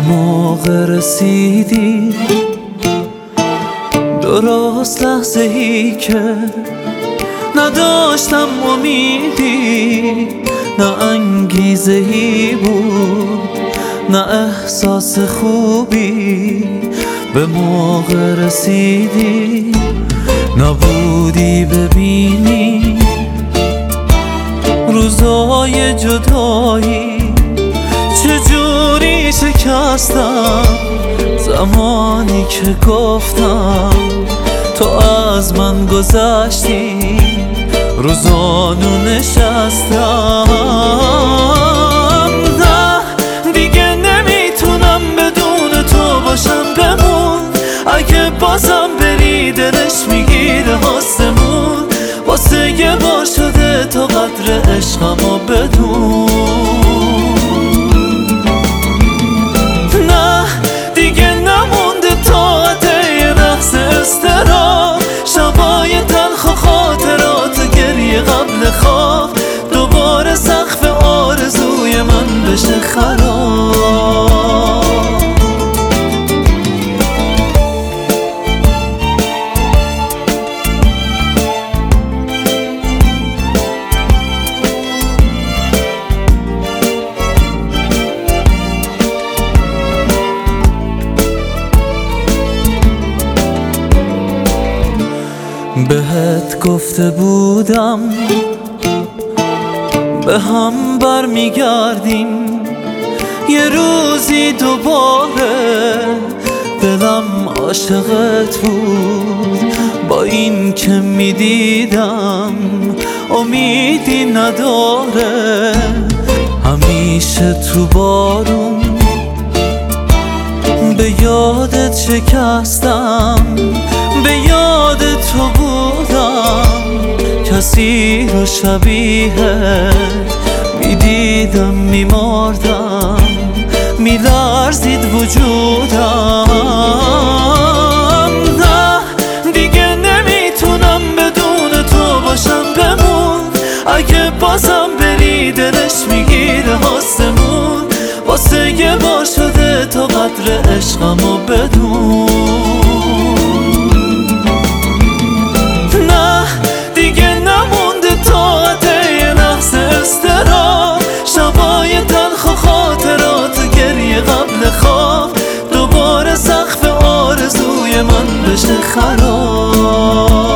موقع رسیدی، درست لحظه ای که نداشتم امیدی، نه انگیزه ای بود نه احساس خوبی. به موقع رسیدی، نبودی ببینی روزای جدایی چجوری شکستم. زمانی که گفتم تو از من گذشتی، روزانو نشستم. نه دیگه نمیتونم بدون تو باشم، بمون. اگه بازم بری دلش میگیره آسمون. واسه یه بار شده تو قدر عشقمو بدون. نه دیگه نمونده طاقت یه لحظه اضطراب، شبای تلخ و خاطرات و گریه قبل خواب، دوباره سقف آرزوی من بشه خراب. بهت گفته بودم به هم برمیگردیم یه روزی دوباره. دلم عاشقت بود با این که میدیدم امیدی نداره. همیشه تو بارون به یادت شکستم، به یاد تو بودم. کسی رو شبیه میدیدم میمردم، میلرزید وجودم. نه دیگه نمیتونم بدون تو باشم، بمون. اگه بازم بری دلش میگیره آسمون. واسه یه بار شده تو قدر عشقمو بدون. نه دیگه نمونده طاقت یه لحظه اضطراب، شبای تلخ و خاطرات و گریه قبل خواب، دوباره سقف آرزوی من بشه خراب.